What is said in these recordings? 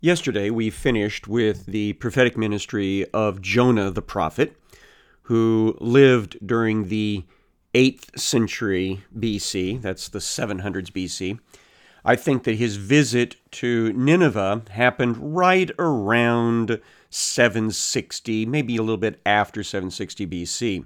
Yesterday, we finished with the prophetic ministry of Jonah the prophet, who lived during the 8th century BC. That's the 700s BC. I think that his visit to Nineveh happened right around 760, maybe a little bit after 760 BC.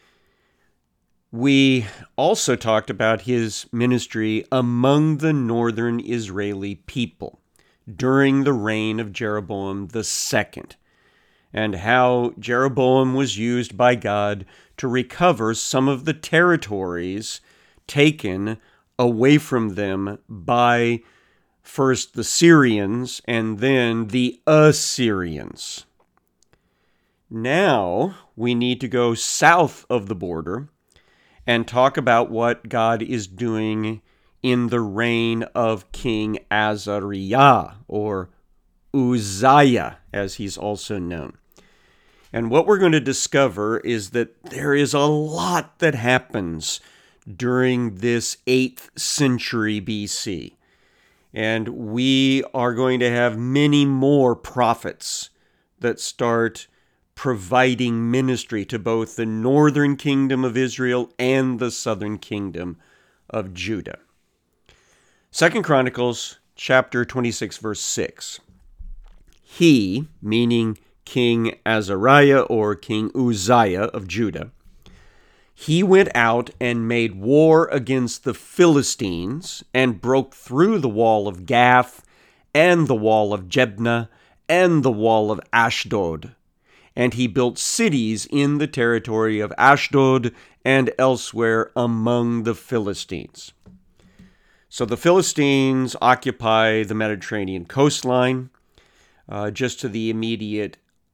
We also talked about his ministry among the northern Israeli people during the reign of Jeroboam II, and how Jeroboam was used by God to recover some of the territories taken away from them by first the Syrians and then the Assyrians. Now we need to go south of the border and talk about what God is doing in the reign of King Azariah, or Uzziah, as he's also known. And what we're going to discover is that there is a lot that happens during this 8th century BC. And we are going to have many more prophets that start providing ministry to both the northern kingdom of Israel and the southern kingdom of Judah. 2 Chronicles chapter 26, verse 6. He, meaning King Azariah or King Uzziah of Judah, he went out and made war against the Philistines and broke through the wall of Gath and the wall of Jebna and the wall of Ashdod. And he built cities in the territory of Ashdod and elsewhere among the Philistines. So the Philistines occupy the Mediterranean coastline, just to the immediate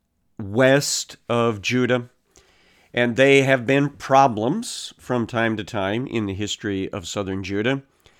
west of Judah. And they have been problems from time to time in the history of southern Judah.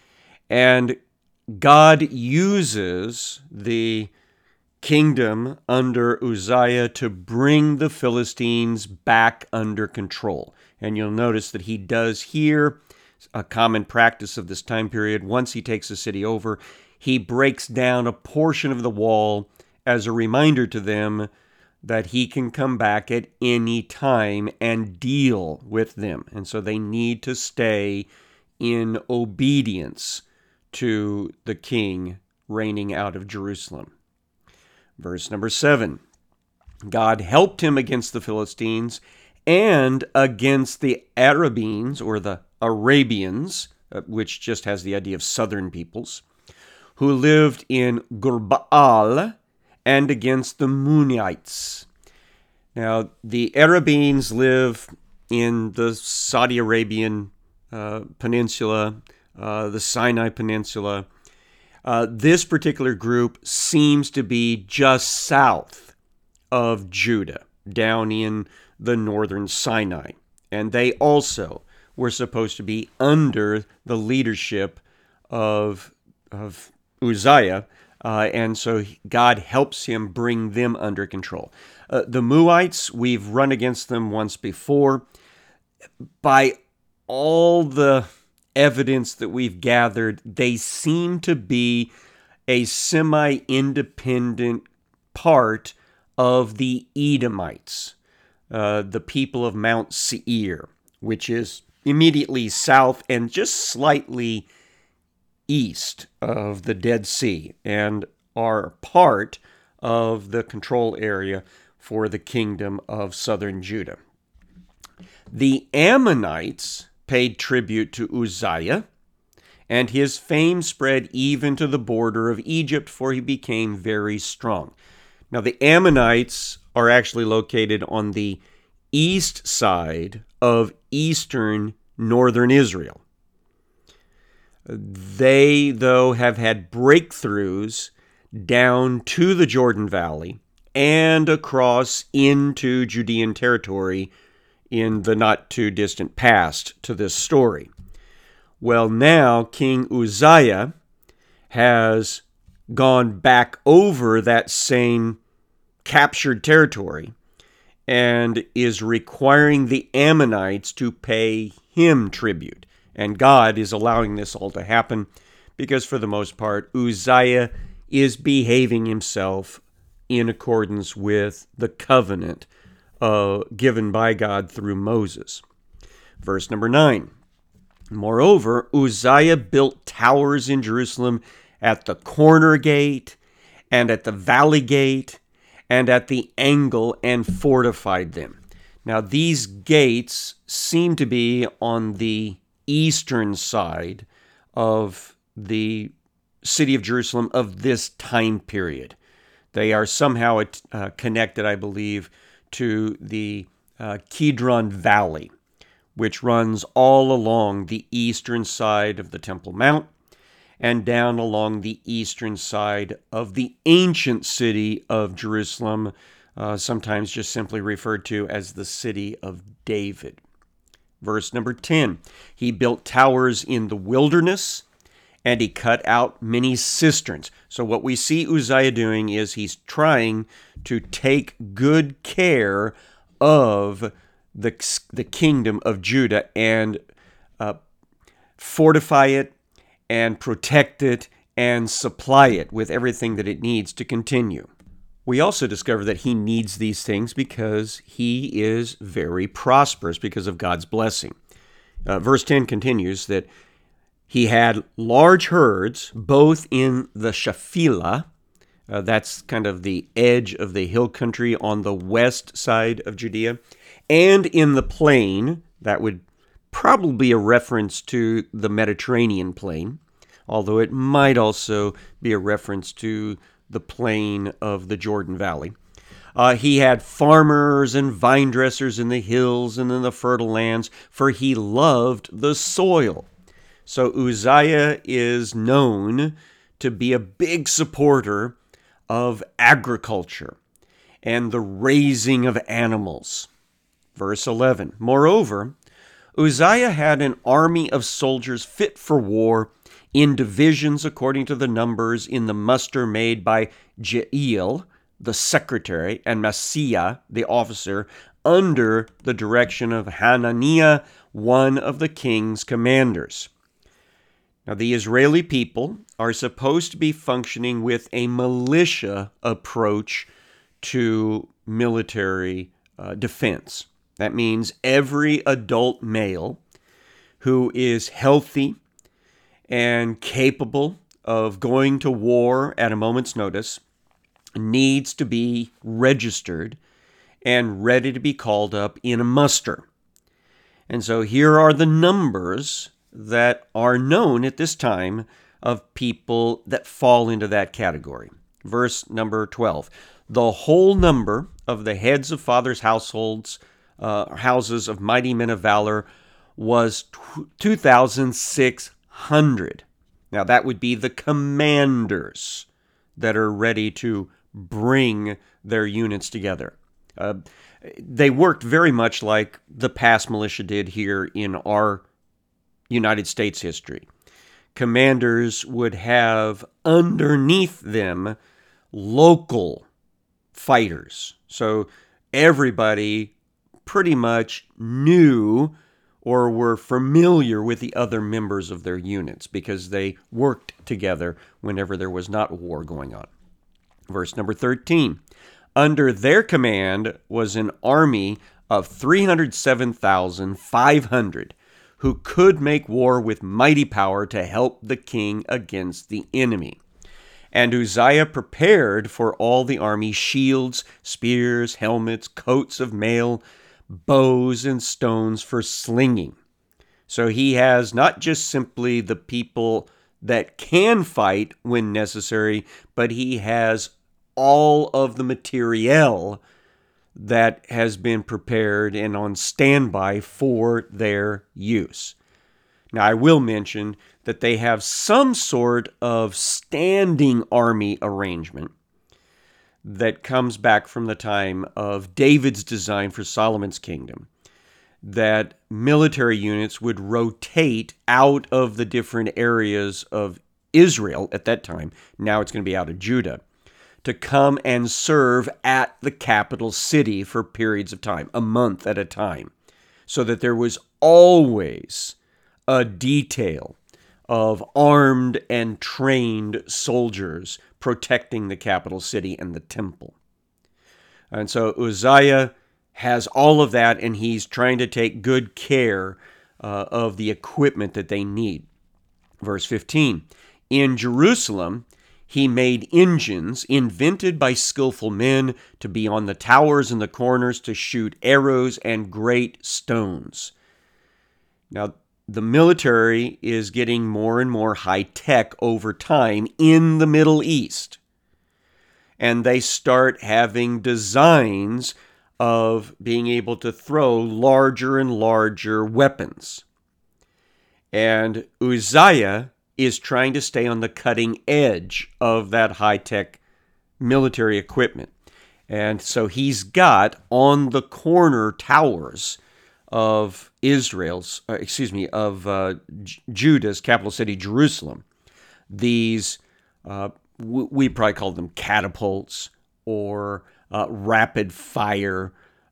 And God uses the kingdom under Uzziah to bring the Philistines back under control. And you'll notice that he does here a common practice of this time period. Once he takes the city over, he breaks down a portion of the wall as a reminder to them that he can come back at any time and deal with them. And so they need to stay in obedience to the king reigning out of Jerusalem. Verse number 7, God helped him against the Philistines and against the Arabians, or the Arabians, which just has the idea of southern peoples, who lived in Gurbaal, and against the Munites. Now, the Arabians live in the Saudi Arabian peninsula, the Sinai Peninsula. This particular group seems to be just south of Judah, down in the northern Sinai. And they also were supposed to be under the leadership of Uzziah, and so God helps him bring them under control. The Muites, we've run against them once before. By all the evidence that we've gathered, they seem to be a semi-independent part of the Edomites, the people of Mount Seir, which is immediately south and just slightly east of the Dead Sea, and are part of the control area for the kingdom of southern Judah. The Ammonites paid tribute to Uzziah, and his fame spread even to the border of Egypt, for he became very strong. Now, the Ammonites are actually located on the east side of eastern northern Israel. They, though, have had breakthroughs down to the Jordan Valley and across into Judean territory in the not-too-distant past to this story. Well, now King Uzziah has gone back over that same captured territory and is requiring the Ammonites to pay him tribute. And God is allowing this all to happen because, for the most part, Uzziah is behaving himself in accordance with the covenant given by God through Moses. Verse number 9. Moreover, Uzziah built towers in Jerusalem at the corner gate and at the valley gate and at the angle and fortified them. Now, these gates seem to be on the eastern side of the city of Jerusalem of this time period. They are somehow connected, I believe, to the Kidron Valley, which runs all along the eastern side of the Temple Mount and down along the eastern side of the ancient city of Jerusalem, sometimes just simply referred to as the city of David. Verse number 10, he built towers in the wilderness, and he cut out many cisterns. So what we see Uzziah doing is he's trying to take good care of the kingdom of Judah and fortify it and protect it and supply it with everything that it needs to continue. We also discover that he needs these things because he is very prosperous because of God's blessing. Verse 10 continues that he had large herds both in the Shephelah, that's kind of the edge of the hill country on the west side of Judea, and in the plain, that would probably be a reference to the Mediterranean plain, although it might also be a reference to the plain of the Jordan Valley. He had farmers and vine dressers in the hills and in the fertile lands, for he loved the soil. So Uzziah is known to be a big supporter of agriculture and the raising of animals. Verse 11, moreover, Uzziah had an army of soldiers fit for war in divisions according to the numbers in the muster made by Jeiel, the secretary, and Maaseiah, the officer, under the direction of Hananiah, one of the king's commanders. Now, the Israeli people are supposed to be functioning with a militia approach to military defense. That means every adult male who is healthy and capable of going to war at a moment's notice needs to be registered and ready to be called up in a muster. And so here are the numbers that are known at this time of people that fall into that category. Verse number 12, the whole number of the heads of fathers' households, houses of mighty men of valor was 2,600. Now that would be the commanders that are ready to bring their units together. They worked very much like the past militia did here in our United States history. Commanders would have underneath them local fighters. So everybody pretty much knew or were familiar with the other members of their units because they worked together whenever there was not war going on. Verse number 13. Under their command was an army of 307,500 who could make war with mighty power to help the king against the enemy. And Uzziah prepared for all the army shields, spears, helmets, coats of mail, bows, and stones for slinging. So he has not just simply the people that can fight when necessary, but he has all of the materiel that has been prepared and on standby for their use. Now, I will mention that they have some sort of standing army arrangement that comes back from the time of David's design for Solomon's kingdom, that military units would rotate out of the different areas of Israel at that time. Now it's going to be out of Judah, to come and serve at the capital city for periods of time, a month at a time, so that there was always a detail of armed and trained soldiers protecting the capital city and the temple. And so Uzziah has all of that, and he's trying to take good care of the equipment that they need. Verse 15, in Jerusalem, he made engines invented by skillful men to be on the towers and the corners to shoot arrows and great stones. Now, the military is getting more and more high-tech over time in the Middle East. And they start having designs of being able to throw larger and larger weapons. And Uzziah is trying to stay on the cutting edge of that high-tech military equipment. And so he's got on the corner towers of Judah's capital city, Jerusalem, these, we probably call them catapults or rapid fire.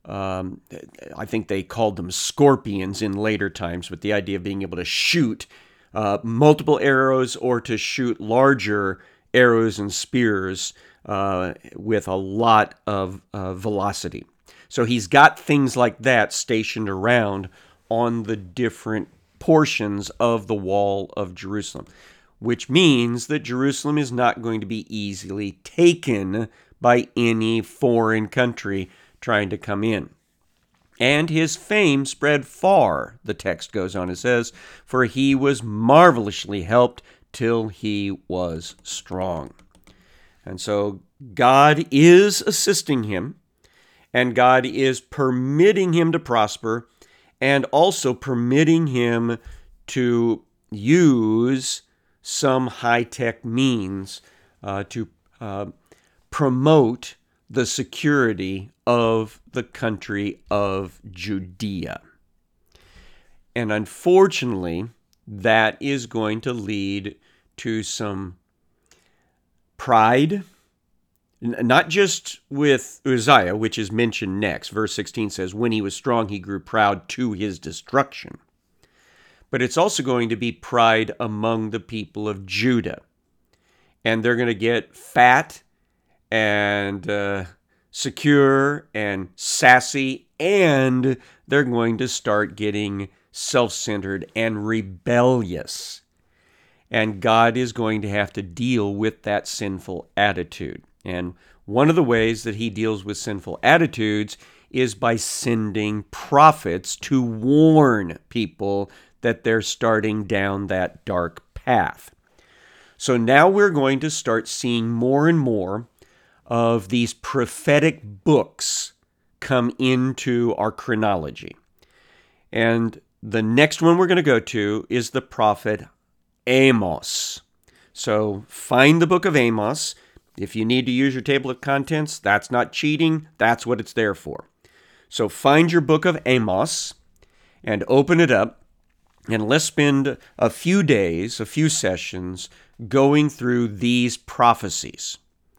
I think they called them scorpions in later times, with the idea of being able to shoot multiple arrows or to shoot larger arrows and spears with a lot of velocity. So he's got things like that stationed around on the different portions of the wall of Jerusalem, which means that Jerusalem is not going to be easily taken by any foreign country trying to come in. And his fame spread far, the text goes on and says, for he was marvelously helped till he was strong. And so God is assisting him, and God is permitting him to prosper, and also permitting him to use some high-tech means to promote the security of the country of Judea. And unfortunately, that is going to lead to some pride, not just with Uzziah, which is mentioned next. Verse 16 says, when he was strong, he grew proud to his destruction. But it's also going to be pride among the people of Judah. And they're going to get fat and secure and sassy, and they're going to start getting self-centered and rebellious. And God is going to have to deal with that sinful attitude. And one of the ways that he deals with sinful attitudes is by sending prophets to warn people that they're starting down that dark path. So now we're going to start seeing more and more of these prophetic books come into our chronology. And the next one we're going to go to is the prophet Amos. So find the book of Amos. If you need to use your table of contents, that's not cheating. That's what it's there for. So find your book of Amos and open it up, and let's spend a few days, a few sessions, going through these prophecies.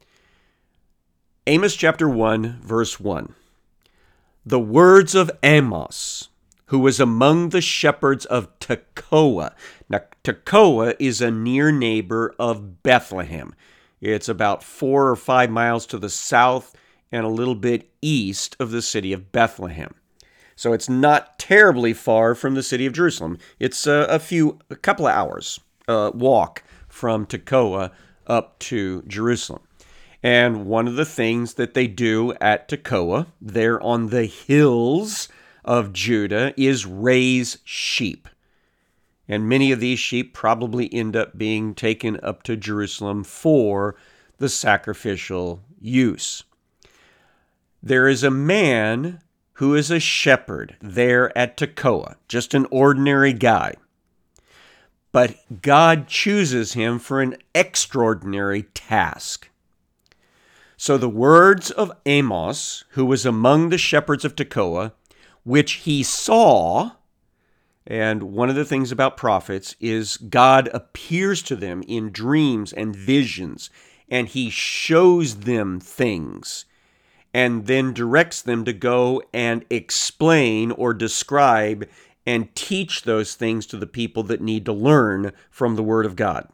Amos chapter 1, verse 1. The words of Amos, who was among the shepherds of Tekoa. Now, Tekoa is a near neighbor of Bethlehem. It's about 4 or 5 miles to the south and a little bit east of the city of Bethlehem. So it's not terribly far from the city of Jerusalem. It's a couple of hours walk from Tekoa up to Jerusalem. And one of the things that they do at Tekoa, there on the hills of Judah, is raise sheep. And many of these sheep probably end up being taken up to Jerusalem for the sacrificial use. There is a man who is a shepherd there at Tekoa, just an ordinary guy. But God chooses him for an extraordinary task. So the words of Amos, who was among the shepherds of Tekoa, which he saw. And one of the things about prophets is God appears to them in dreams and visions, and he shows them things, and then directs them to go and explain or describe and teach those things to the people that need to learn from the Word of God.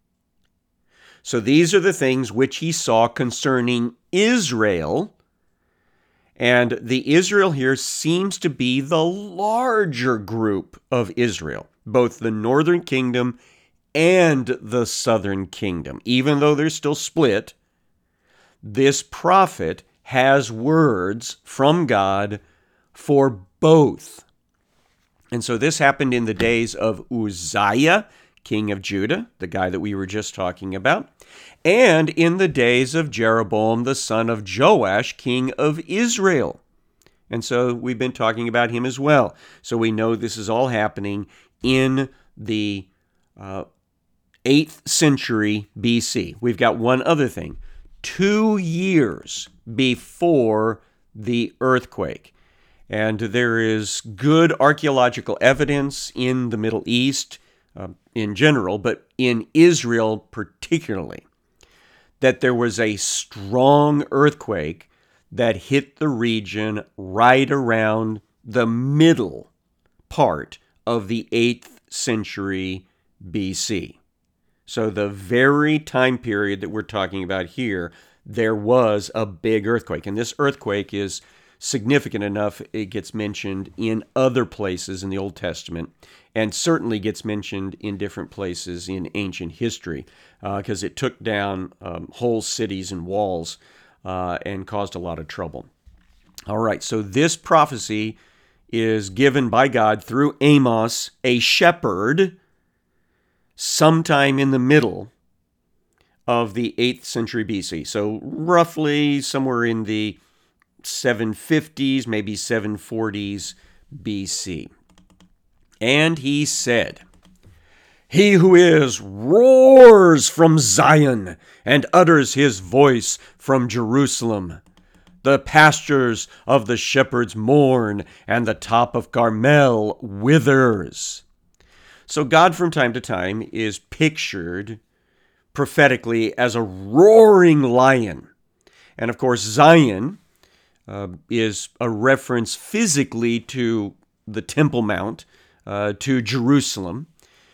So these are the things which he saw concerning Israel. And the Israel here seems to be the larger group of Israel, both the northern kingdom and the southern kingdom. Even though they're still split, this prophet has words from God for both. And so this happened in the days of Uzziah, king of Judah, the guy that we were just talking about, and in the days of Jeroboam, the son of Joash, king of Israel. And so we've been talking about him as well. So we know this is all happening in the 8th century BC. We've got one other thing. 2 years before the earthquake. And there is good archaeological evidence in the Middle East in general, but in Israel particularly, that there was a strong earthquake that hit the region right around the middle part of the 8th century BC. So the very time period that we're talking about here, there was a big earthquake. And this earthquake is significant enough it gets mentioned in other places in the Old Testament, and certainly gets mentioned in different places in ancient history, because it took down whole cities and walls and caused a lot of trouble. All right, so this prophecy is given by God through Amos, a shepherd, sometime in the middle of the 8th century BC. So roughly somewhere in the 750s, maybe 740s BC. And he said, "He who is roars from Zion and utters his voice from Jerusalem. The pastures of the shepherds mourn, and the top of Carmel withers." So God from time to time is pictured prophetically as a roaring lion. And of course, Zion is a reference physically to the Temple Mount, to Jerusalem,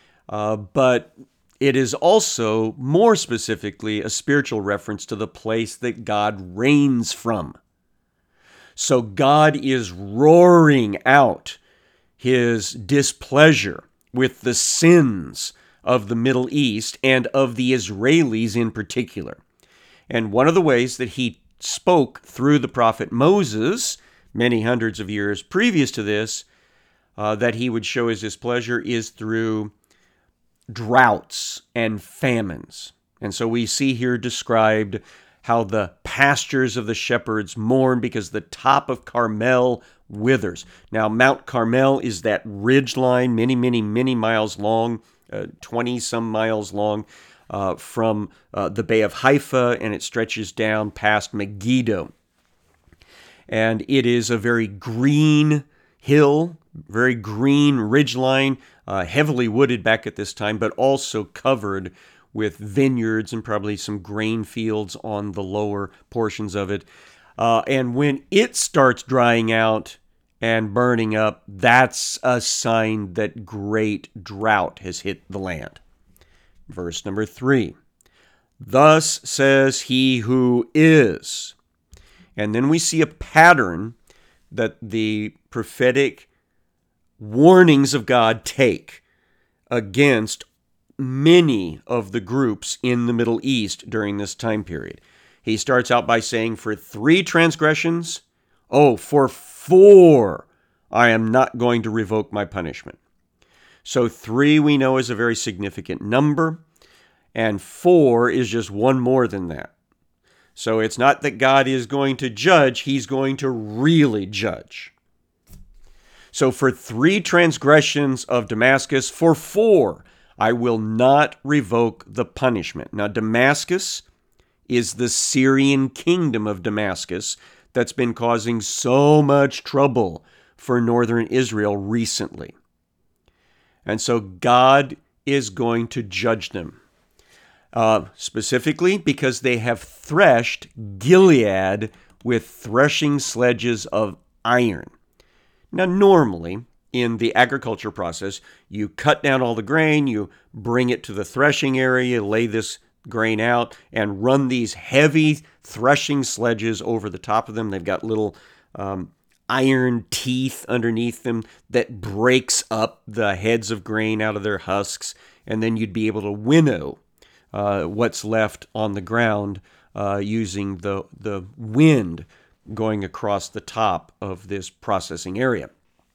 but it is also more specifically a spiritual reference to the place that God reigns from. So God is roaring out his displeasure with the sins of the Middle East and of the Israelis in particular. And one of the ways that he spoke through the prophet Moses, many hundreds of years previous to this, that he would show his displeasure is through droughts and famines. And so we see here described how the pastures of the shepherds mourn because the top of Carmel withers. Now, Mount Carmel is that ridge line, many, many, many miles long, 20-some miles long, from the Bay of Haifa, and it stretches down past Megiddo. And it is a very green hill, very green ridgeline, heavily wooded back at this time, but also covered with vineyards and probably some grain fields on the lower portions of it. And when it starts drying out and burning up, that's a sign that great drought has hit the land. Verse number 3, "Thus says he who is." And then we see a pattern that the prophetic warnings of God take against many of the groups in the Middle East during this time period. He starts out by saying, "For 3 transgressions, for 4, I am not going to revoke my punishment." So 3 we know is a very significant number, and 4 is just one more than that. So it's not that God is going to judge, he's going to really judge. So for 3 transgressions of Damascus, for 4, I will not revoke the punishment. Now, Damascus is the Syrian kingdom of Damascus that's been causing so much trouble for northern Israel recently. And so God is going to judge them, specifically because they have threshed Gilead with threshing sledges of iron. Now, normally, in the agriculture process, you cut down all the grain, you bring it to the threshing area, lay this grain out, and run these heavy threshing sledges over the top of them. They've got little iron teeth underneath them that breaks up the heads of grain out of their husks, and then you'd be able to winnow what's left on the ground using the wind going across the top of this processing area.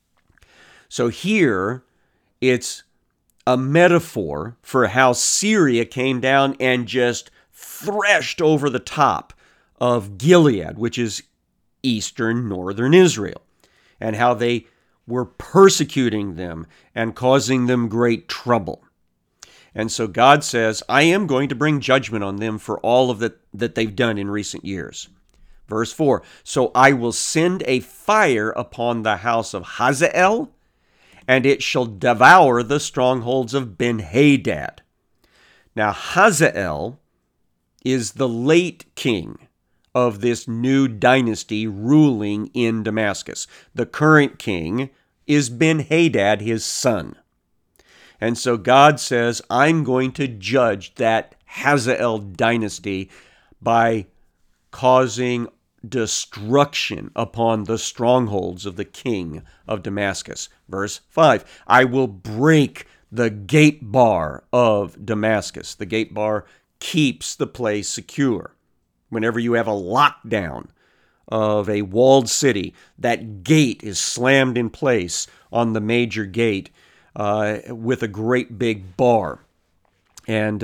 So here, it's a metaphor for how Syria came down and just threshed over the top of Gilead, which is eastern northern Israel, and how they were persecuting them and causing them great trouble. And so God says, I am going to bring judgment on them for all of that they've done in recent years. Verse 4, so I will send a fire upon the house of Hazael, and it shall devour the strongholds of Ben-Hadad. Now, Hazael is the late king of this new dynasty ruling in Damascus. The current king is Ben-Hadad, his son. And so God says, I'm going to judge that Hazael dynasty by causing destruction upon the strongholds of the king of Damascus. Verse 5, I will break the gate bar of Damascus. The gate bar keeps the place secure. Whenever you have a lockdown of a walled city, that gate is slammed in place on the major gate with a great big bar. And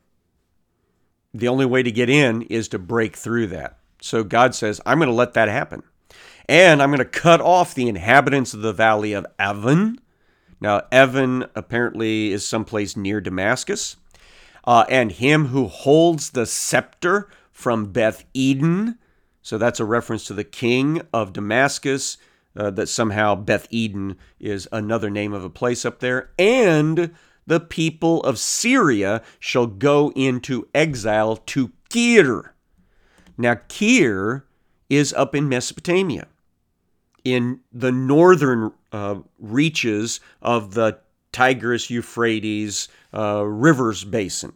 the only way to get in is to break through that. So God says, I'm going to let that happen. And I'm going to cut off the inhabitants of the valley of Avon. Now, Avon apparently is someplace near Damascus. And him who holds the scepter from Beth Eden. So that's a reference to the king of Damascus, that somehow Beth Eden is another name of a place up there. And the people of Syria shall go into exile to Kir. Now, Kir is up in Mesopotamia, in the northern reaches of the Tigris-Euphrates rivers basin.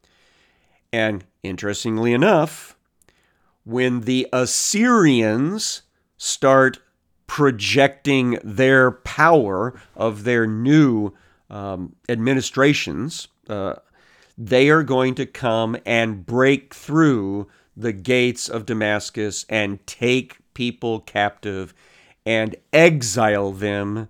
And interestingly enough, when the Assyrians start projecting their power of their new administrations, they are going to come and break through the gates of Damascus and take people captive and exile them,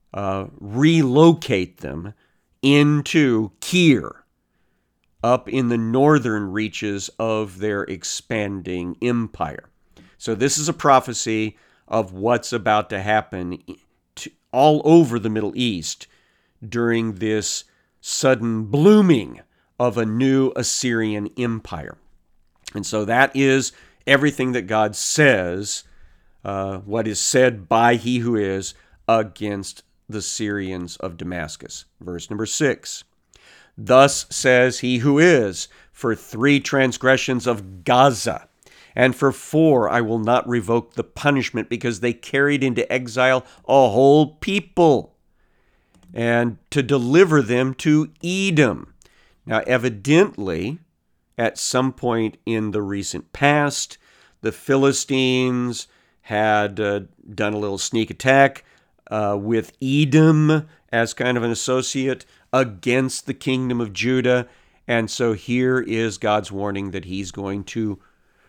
relocate them into Kir, up in the northern reaches of their expanding empire. So this is a prophecy of what's about to happen all over the Middle East during this sudden blooming of a new Assyrian empire. And so that is everything that God says, what is said by he who is against the Syrians of Damascus. Verse number 6. Thus says he who is, for 3 transgressions of Gaza, and for 4 I will not revoke the punishment, because they carried into exile a whole people, and to deliver them to Edom. Now, evidently, at some point in the recent past, the Philistines had done a little sneak attack with Edom as kind of an associate against the kingdom of Judah. And so here is God's warning that he's going to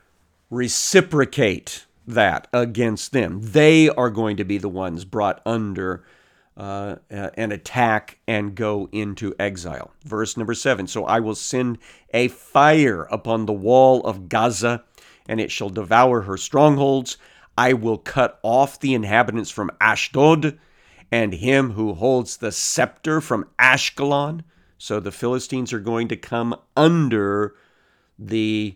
reciprocate that against them. They are going to be the ones brought under an attack and go into exile. Verse number 7, so I will send a fire upon the wall of Gaza, and it shall devour her strongholds. I will cut off the inhabitants from Ashdod, and him who holds the scepter from Ashkelon. So the Philistines are going to come under the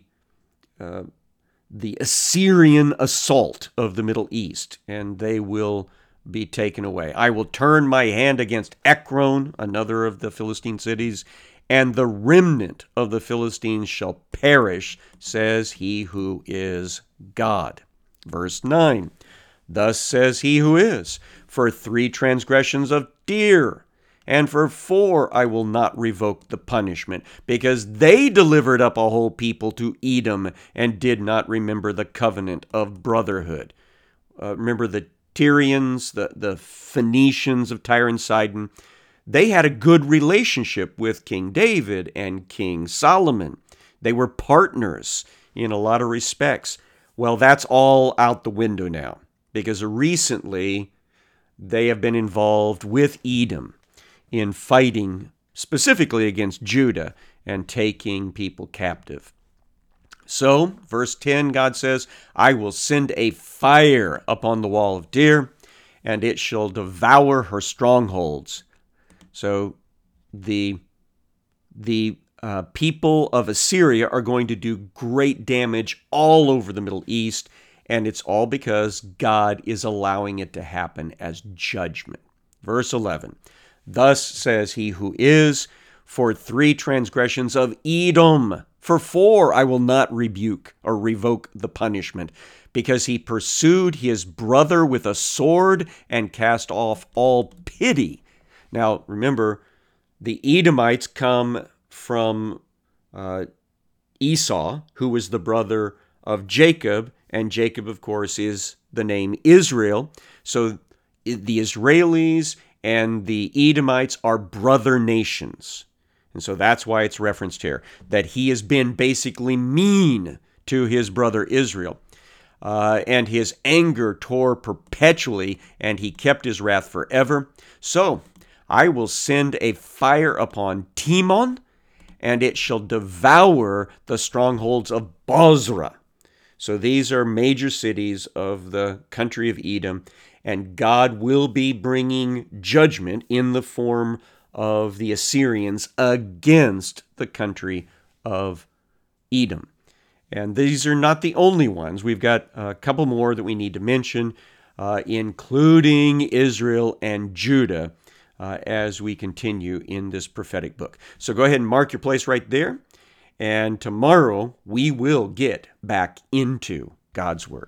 Assyrian assault of the Middle East, and they will be taken away. I will turn my hand against Ekron, another of the Philistine cities, and the remnant of the Philistines shall perish, says he who is God. Verse 9, Thus says he who is, for 3 transgressions of deer, and for 4 I will not revoke the punishment, because they delivered up a whole people to Edom and did not remember the covenant of brotherhood. Remember the Tyrians, the Phoenicians of Tyre and Sidon. They had a good relationship with King David and King Solomon. They were partners in a lot of respects. Well, that's all out the window now, because recently they have been involved with Edom in fighting specifically against Judah and taking people captive. So, verse 10, God says, I will send a fire upon the wall of Tyre, and it shall devour her strongholds. So, the people of Assyria are going to do great damage all over the Middle East, and it's all because God is allowing it to happen as judgment. Verse 11, thus says he who is, for 3 transgressions of Edom, for 4 I will not rebuke or revoke the punishment, because he pursued his brother with a sword and cast off all pity. Now, remember, the Edomites come from Esau, who was the brother of Jacob, and Jacob, of course, is the name Israel. So the Israelis and the Edomites are brother nations. And so that's why it's referenced here, that he has been basically mean to his brother Israel. And his anger tore perpetually, and he kept his wrath forever. So I will send a fire upon Timon, and it shall devour the strongholds of Bozrah. So these are major cities of the country of Edom, and God will be bringing judgment in the form of the Assyrians against the country of Edom. And these are not the only ones. We've got a couple more that we need to mention, including Israel and Judah, as we continue in this prophetic book. So go ahead and mark your place right there. And tomorrow we will get back into God's Word.